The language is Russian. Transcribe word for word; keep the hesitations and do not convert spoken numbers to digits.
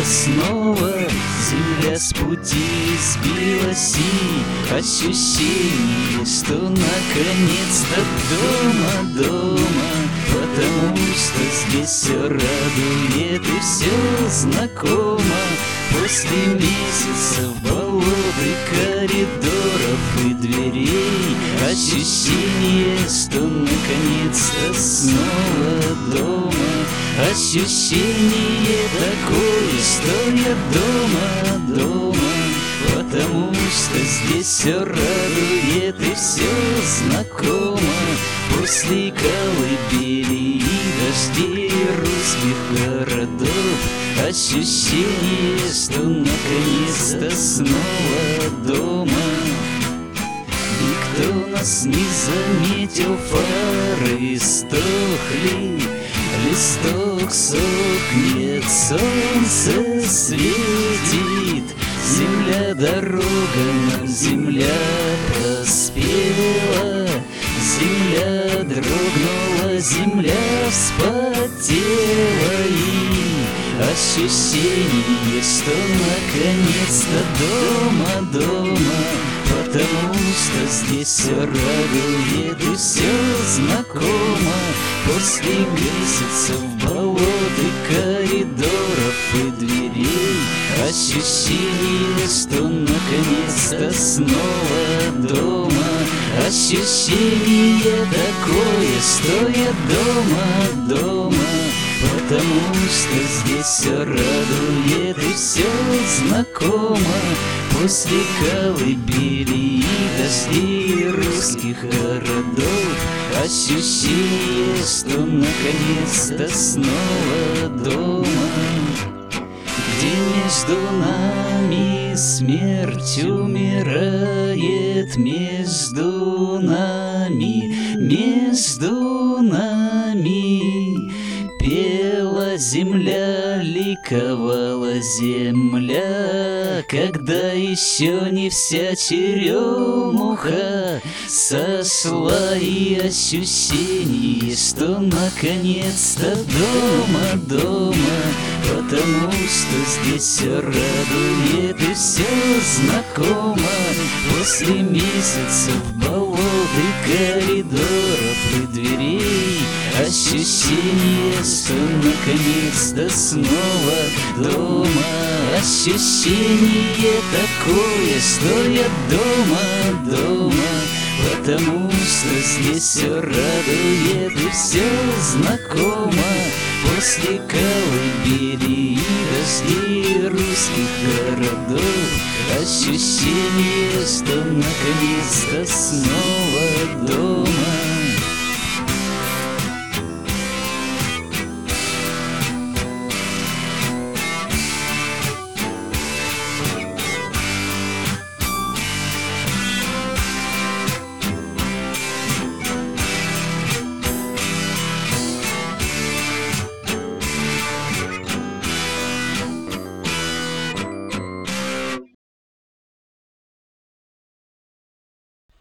снова земля с пути сбилась, и ощущение, что наконец-то дома, дома. Потому что здесь все радует и все знакомо. После месяцев болот и коридоров и дверей ощущение, что наконец-то снова дома. Ощущение такое, что я дома, дома. Потому что здесь все радует и все знакомо. После колыбели и дождей русских городов ощущение, что наконец-то снова дома. Никто нас не заметил, фары стохли, листок сохнет, солнце светит. Земля дорога, но земля поспела. Земля дрогнула, земля вспотела, и ощущение, что наконец-то дома, дома. Потому что здесь все радует и все знакомо. После месяцев болот и коридоров и дверей ощущение, что наконец-то снова дома. Ощущение такое, что я дома, дома. Потому что здесь все радует и все знакомо. После колыбели и дождей русских городов ощущение, что наконец-то снова дома. Где между нами смерть умирает, между нами, между нами. Пела земля, ликовала земля, когда еще не вся черемуха сошла, и ощущение, что наконец-то дома, дома. Потому что здесь все радует и все знакомо. После месяцев болот и коридоров и дверей ощущение, что наконец-то снова дома. Ощущение такое, что я дома, дома. Потому что здесь все радует и все знакомо. После колыбели и дождей русских городов ощущение, что наконец-то снова дома.